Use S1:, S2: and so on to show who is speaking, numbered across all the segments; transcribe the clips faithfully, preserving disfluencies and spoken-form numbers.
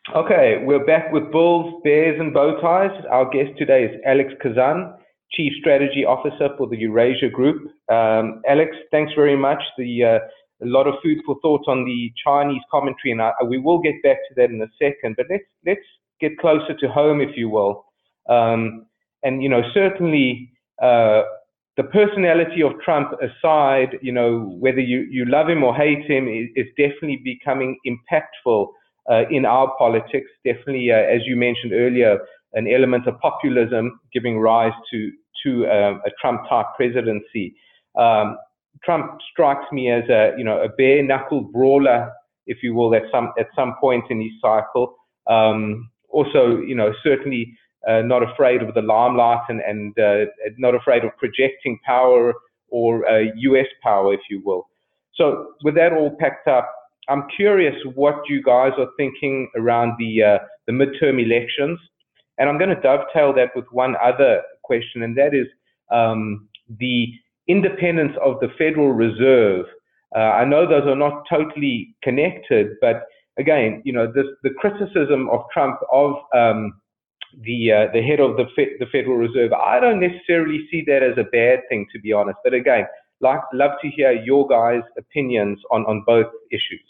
S1: Okay, we're back with Bulls, Bears, and Bow Ties. Our guest today is Alex Kazan, Chief Strategy Officer for the Eurasia Group. Um, Alex, thanks very much. The uh, a lot of food for thought on the Chinese commentary, and I, we will get back to that in a second. But let's let's get closer to home, if you will. Um, and you know, certainly uh, the personality of Trump aside, you know, whether you you love him or hate him, is, is definitely becoming impactful. Uh, in our politics, definitely, uh, as you mentioned earlier, an element of populism giving rise to to uh, a Trump-type presidency. Um, Trump strikes me as a you know a bare-knuckle brawler, if you will, at some at some point in his cycle. Um, also, you know, certainly uh, not afraid of the limelight and and uh, not afraid of projecting power or uh, U S power, if you will. So, with that all packed up, I'm curious what you guys are thinking around the uh, the midterm elections, and I'm going to dovetail that with one other question, and that is um, the independence of the Federal Reserve. Uh, I know those are not totally connected, but again, you know, this, the criticism of Trump of um, the uh, the head of the Fe- the Federal Reserve, I don't necessarily see that as a bad thing, to be honest. But again, like love to hear your guys' opinions on on both issues.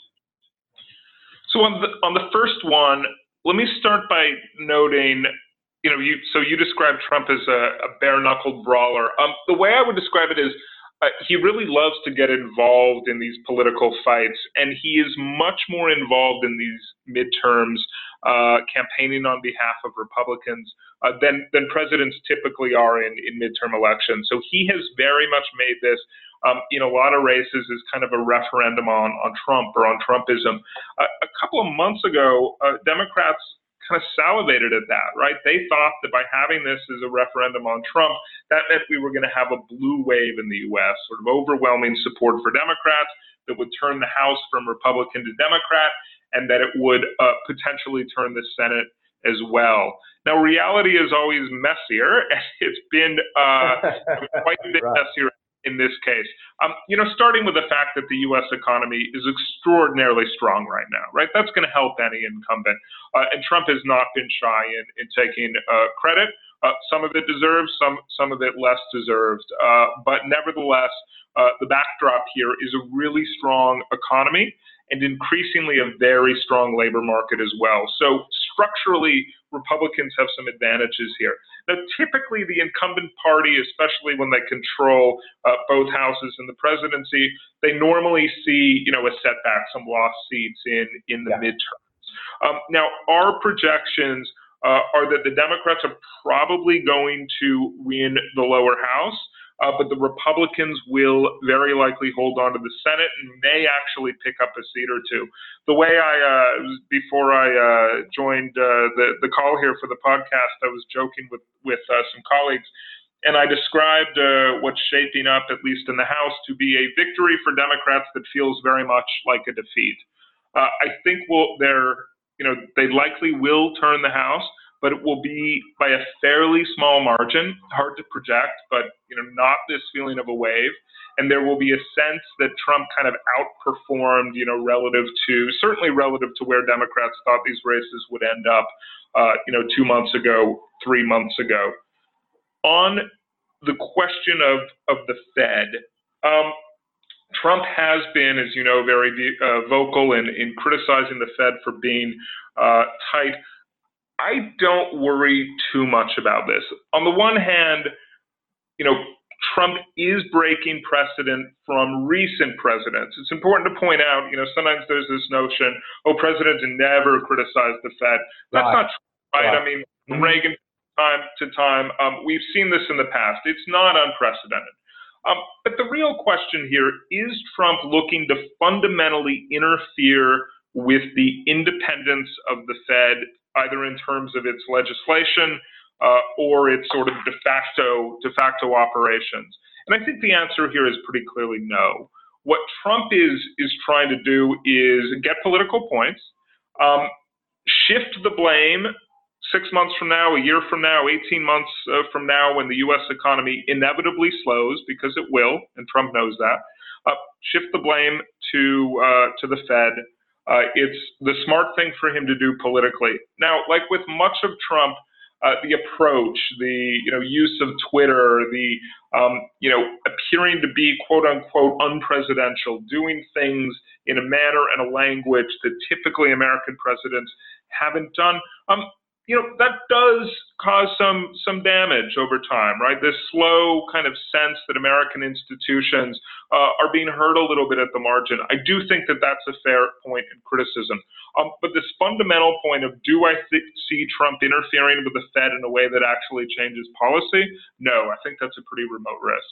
S2: So on the on the first one, let me start by noting, you know, you so you described Trump as a, a bare-knuckled brawler. Um, the way I would describe it is uh, he really loves to get involved in these political fights, and he is much more involved in these midterms, uh, campaigning on behalf of Republicans uh, than than presidents typically are in in midterm elections. So he has very much made this. Um, in a lot of races is kind of a referendum on, on Trump or on Trumpism. Uh, a couple of months ago, uh, Democrats kind of salivated at that, right? They thought that by having this as a referendum on Trump, that meant we were going to have a blue wave in the U S, sort of overwhelming support for Democrats that would turn the House from Republican to Democrat, and that it would uh, potentially turn the Senate as well. Now, reality is always messier, and it's been uh, quite a bit right. messier in this case. Um, you know, starting with the fact that the U S economy is extraordinarily strong right now, right? That's going to help any incumbent. Uh, and Trump has not been shy in, in taking uh, credit. Uh, some of it deserved, some, some of it less deserved. Uh, but nevertheless, uh, the backdrop here is a really strong economy and increasingly a very strong labor market as well. So structurally, Republicans have some advantages here. Now, typically, the incumbent party, especially when they control uh, both houses in the presidency, they normally see, you know, a setback, some lost seats in in the yeah. midterms. Um, now, our projections uh, are that the Democrats are probably going to win the lower house. Uh, but the Republicans will very likely hold on to the Senate and may actually pick up a seat or two. The way I, uh, before I uh, joined uh, the, the call here for the podcast, I was joking with, with uh, some colleagues, and I described uh, what's shaping up, at least in the House, to be a victory for Democrats that feels very much like a defeat. Uh, I think we'll, they're, you know, they likely will turn the House, but it will be by a fairly small margin, hard to project, but you know, not this feeling of a wave. And there will be a sense that Trump kind of outperformed, you know, relative to, certainly relative to where Democrats thought these races would end up, uh, you know, two months ago, three months ago. On the question of, of the Fed, um, Trump has been, as you know, very uh, vocal in, in criticizing the Fed for being uh, tight. I don't worry too much about this. On the one hand, you know, Trump is breaking precedent from recent presidents. It's important to point out, you know, sometimes there's this notion, oh, presidents never criticize the Fed. That's right. not true, right? right? I mean, mm-hmm. Reagan, time to time, um, we've seen this in the past. It's not unprecedented. Um, but the real question here, is Trump looking to fundamentally interfere with the independence of the Fed, either in terms of its legislation uh, or its sort of de facto de facto operations? And I think the answer here is pretty clearly no. What Trump is is trying to do is get political points, um, shift the blame six months from now, a year from now, eighteen months uh, from now, when the U S economy inevitably slows, because it will, and Trump knows that, uh, shift the blame to uh, to the Fed. Uh, it's the smart thing for him to do politically. Now, like with much of Trump, uh, the approach, the you know use of Twitter, the um, you know appearing to be quote unquote unpresidential, doing things in a manner and a language that typically American presidents haven't done. Um, You know, that does cause some some damage over time, right? This slow kind of sense that American institutions uh, are being hurt a little bit at the margin. I do think that that's a fair point in criticism. Um, but this fundamental point of, do I th- see Trump interfering with the Fed in a way that actually changes policy? No, I think that's a pretty remote risk.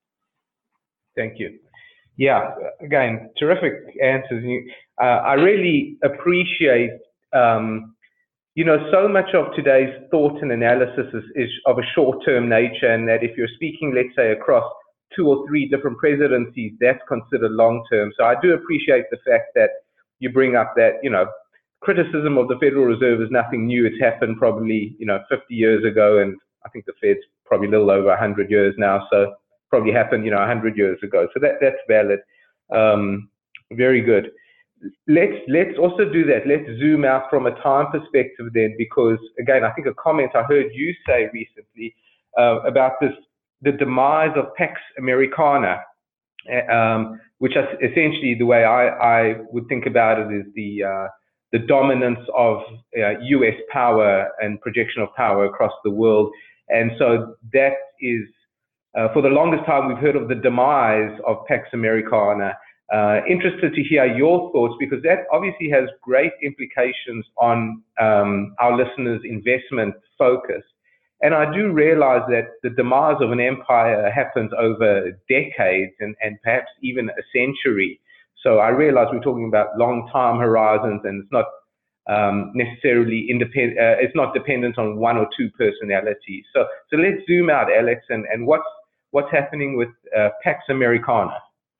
S1: Thank you. Yeah, again, terrific answers. Uh, I really appreciate um, You know, so much of today's thought and analysis is, is of a short-term nature, and that if you're speaking, let's say, across two or three different presidencies, that's considered long-term. So I do appreciate the fact that you bring up that, you know, criticism of the Federal Reserve is nothing new. It's happened probably, you know, fifty years ago, and I think the Fed's probably a little over one hundred years now, so probably happened, you know, one hundred years ago. So that that's valid. Um, very good. Let's let's also do that. Let's zoom out from a time perspective then, because again, I think a comment I heard you say recently uh, about this, the demise of Pax Americana, um, which is essentially, the way I, I would think about it, is the uh, the dominance of uh, U S power and projection of power across the world. And so that is, uh, for the longest time, we've heard of the demise of Pax Americana. Uh, interested to hear your thoughts, because that obviously has great implications on um, our listeners' investment focus. And I do realize that the demise of an empire happens over decades and, and perhaps even a century. So I realize we're talking about long time horizons, and it's not um, necessarily independent. Uh, it's not dependent on one or two personalities. So so let's zoom out, Alex, and, and what's what's happening with uh, Pax Americana.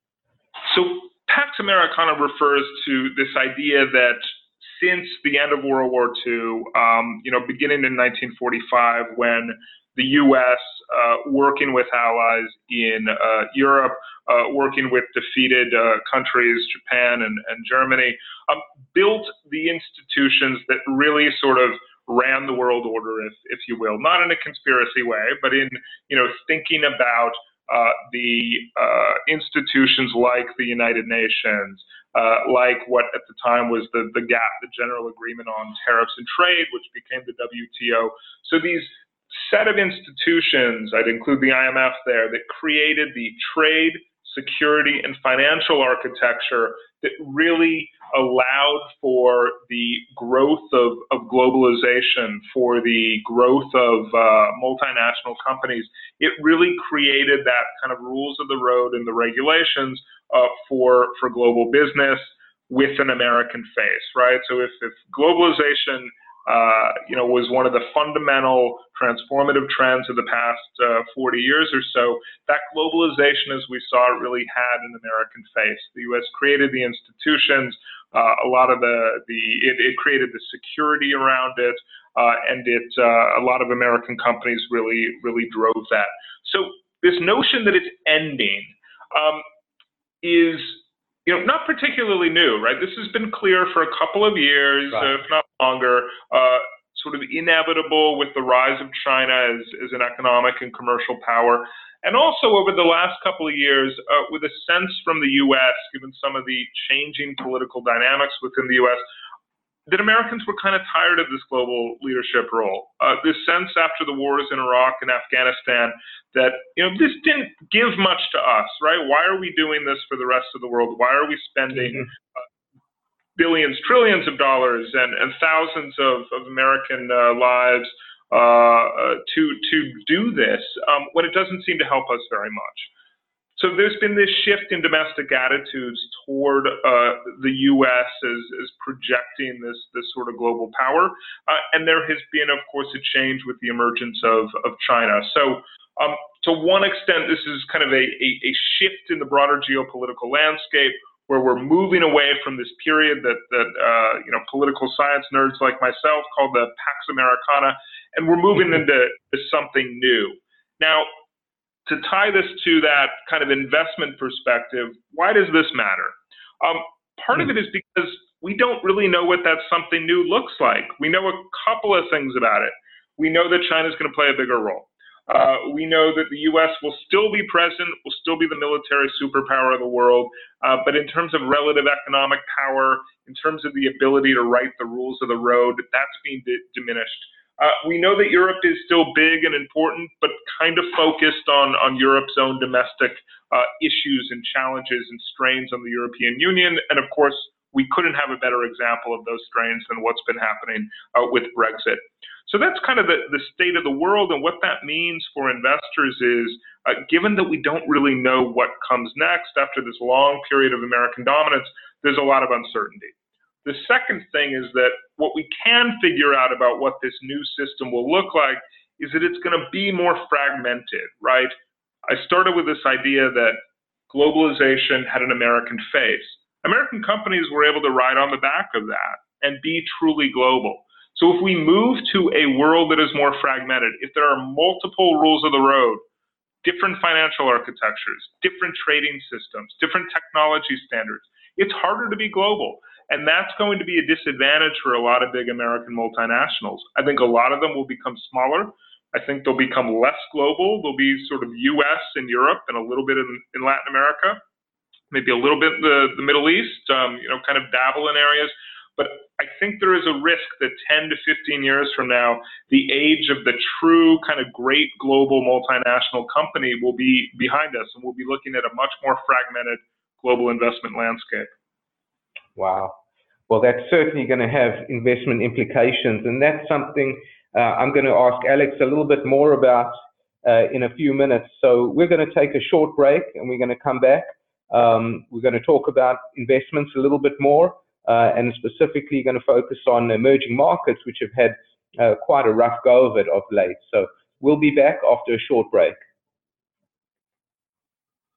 S2: So Pax Americana refers to this idea that since the end of World War Two, um, you know, beginning in nineteen forty-five, when the U S, uh, working with allies in uh, Europe, uh, working with defeated uh, countries, Japan and, and Germany, um, built the institutions that really sort of ran the world order, if, if you will, not in a conspiracy way, but in, you know, thinking about Uh, the uh, institutions like the United Nations, uh, like what at the time was the, the GATT, the General Agreement on Tariffs and Trade, which became the W T O. So these set of institutions, I'd include the I M F there, that created the trade, security, and financial architecture that really allowed for the growth of, of globalization, for the growth of uh, multinational companies. It really created that kind of rules of the road and the regulations uh, for, for global business with an American face, right? So if, if globalization Uh, you know, was one of the fundamental transformative trends of the past uh, forty years or so, that globalization, as we saw, it really had an American face. The U S created the institutions, uh, a lot of the, the it, it created the security around it, uh, and it uh, a lot of American companies really, really drove that. So this notion that it's ending um, is, you know, not particularly new, right? This has been clear for a couple of years, right. uh, if not longer, uh, sort of inevitable with the rise of China as, as an economic and commercial power. And also over the last couple of years, uh, with a sense from the U S, given some of the changing political dynamics within the U S, that Americans were kind of tired of this global leadership role. Uh, this sense after the wars in Iraq and Afghanistan that, you know, this didn't give much to us, right? Why are we doing this for the rest of the world? Why are we spending mm-hmm. uh, billions, trillions of dollars and, and thousands of, of American uh, lives uh, uh, to, to do this um, when it doesn't seem to help us very much? So there's been this shift in domestic attitudes toward uh, the U S as, as projecting this, this sort of global power. Uh, and there has been, of course, a change with the emergence of, of China. So um, to one extent, this is kind of a, a, a shift in the broader geopolitical landscape, where we're moving away from this period that, that uh, you know, political science nerds like myself call the Pax Americana, and we're moving into to something new. Now, to tie this to that kind of investment perspective, why does this matter? Um, part of it is because we don't really know what that something new looks like. We know a couple of things about it. We know that China's going to play a bigger role. Uh, we know that the U S will still be present, will still be the military superpower of the world, uh, but in terms of relative economic power, in terms of the ability to write the rules of the road, that's being di- diminished. Uh, we know that Europe is still big and important, but kind of focused on, on Europe's own domestic uh, issues and challenges and strains on the European Union. And of course, we couldn't have a better example of those strains than what's been happening uh, with Brexit. So that's kind of the, the state of the world, and what that means for investors is, uh, given that we don't really know what comes next after this long period of American dominance, there's a lot of uncertainty. The second thing is that what we can figure out about what this new system will look like is that it's going to be more fragmented, right? I started with this idea that globalization had an American face. American companies were able to ride on the back of that and be truly global. So if we move to a world that is more fragmented, if there are multiple rules of the road, different financial architectures, different trading systems, different technology standards, it's harder to be global. And that's going to be a disadvantage for a lot of big American multinationals. I think a lot of them will become smaller. I think they'll become less global. They'll be sort of U S and Europe and a little bit in, in Latin America, maybe a little bit in the, the Middle East, um, you know, kind of dabble in areas. But I think there is a risk that ten to fifteen years from now, the age of the true kind of great global multinational company will be behind us, and we'll be looking at a much more fragmented global investment landscape.
S1: Wow. Well, that's certainly going to have investment implications, and that's something uh, I'm going to ask Alex a little bit more about uh, in a few minutes. So we're going to take a short break, and we're going to come back. Um, we're going to talk about investments a little bit more. Uh, and specifically going to focus on emerging markets, which have had uh, quite a rough go of it of late. So we'll be back after a short break.